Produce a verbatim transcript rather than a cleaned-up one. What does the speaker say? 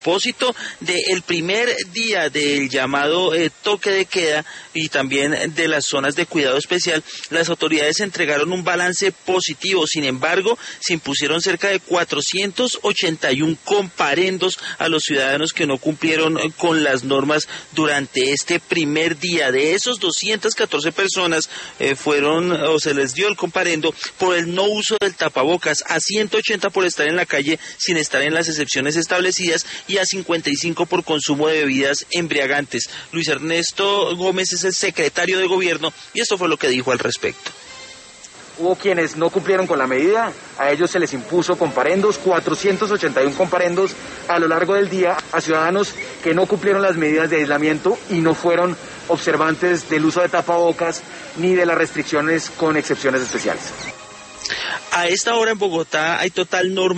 propósito del primer día del llamado eh, toque de queda y también de las zonas de cuidado especial, las autoridades entregaron un balance positivo. Sin embargo, se impusieron cerca de cuatrocientos ochenta y uno comparendos a los ciudadanos que no cumplieron con las normas durante este primer día. De esos, doscientas catorce personas eh, fueron o se les dio el comparendo por el no uso del tapabocas, a ciento ochenta por estar en la calle sin estar en las excepciones establecidas y a cincuenta y cinco por consumo de bebidas embriagantes. Luis Ernesto Gómez es el secretario de gobierno y esto fue lo que dijo al respecto. Hubo quienes no cumplieron con la medida, a ellos se les impuso comparendos, cuatrocientos ochenta y uno comparendos a lo largo del día a ciudadanos que no cumplieron las medidas de aislamiento y no fueron observantes del uso de tapabocas ni de las restricciones con excepciones especiales. A esta hora en Bogotá hay total norma